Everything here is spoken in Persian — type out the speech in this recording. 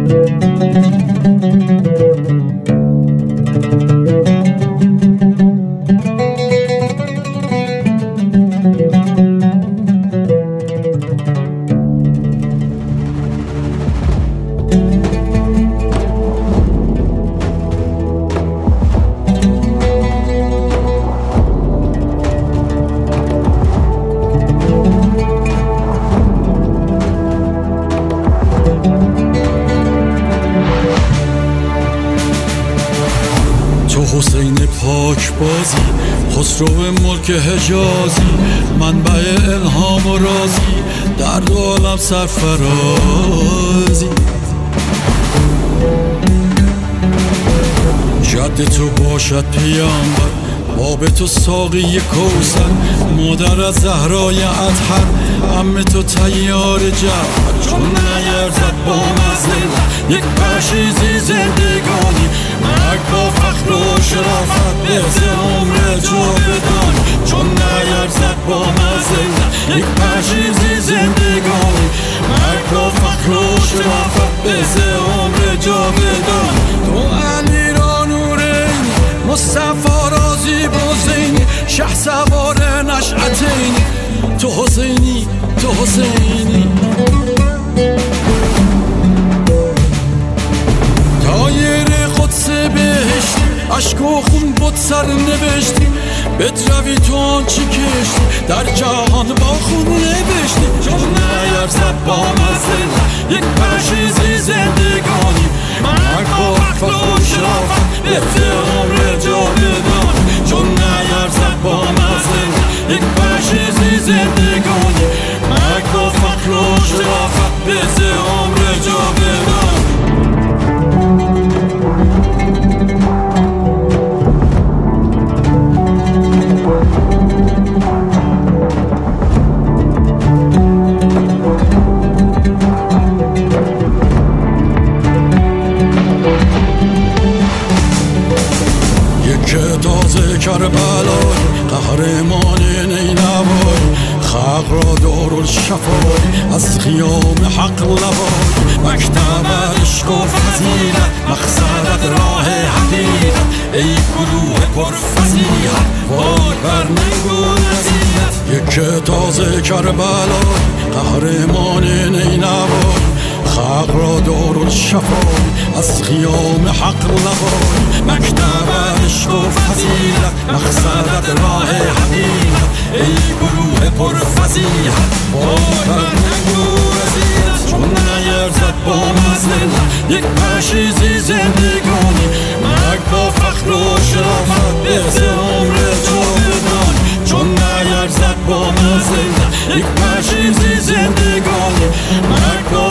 حسین پاک بازی، خسرو ملک حجازی، منبع الهام و رازی، در دو عالم سرفرازی. جد تو باشد پیامبر، باب تو ساقی کوثر، مادر از زهرای اطهر، عم تو طیار جعفر. چون نیرزد با مزه یک پشیزی زندگانی، مرگ با فخر و شرافت بهز عمر جاودانی. چون نیرزد با مزه یک پشیزی زندگانی، مرگ با فخر و شرافت بهز عمر جاودانی. تو علی را نورینی، مصطفی را زیبا زینی، شه سوار نشأتینی، تو حسینی تو حسینی. تایر قدس بهشتی، عشق و خون بود سر نوشتی، بدروی تو آنچه کشتی، در جهان با خون نوشتی. چون نیرزد با مزه یک پشیزی زندگانی، مرگ با فخر و شرافت بهز عمر جاودانی. چون نیرزد با مزه یک پشیزی زندگانی، مرگ با فخر و شرافت بهز عمر جاودانی. تازه کربلای قهرمان نینوای، خلق را دارالشفای از خیام حق لوای. مکتب عشق و فضیلت، مقصدت راه حقیقت، ای گروه پرفضیلت وای بر ننگ و نزیلت. یک تازه کربلای قهرمان نینوای، خلق را دارالشفای از خیام حق لوای. مکتب عشق و فضیلت، مقصدت راه حقیقت، ای گروه پرفضیلت وای بر ننگ و نزیلت. چون نیرزد با مزه یک پشیزی زندگانی، مرگ با فخر و شرافت بهز عمر جاودانی. چون نیرزد با مزه یک پشیزی زندگانی، مرگ با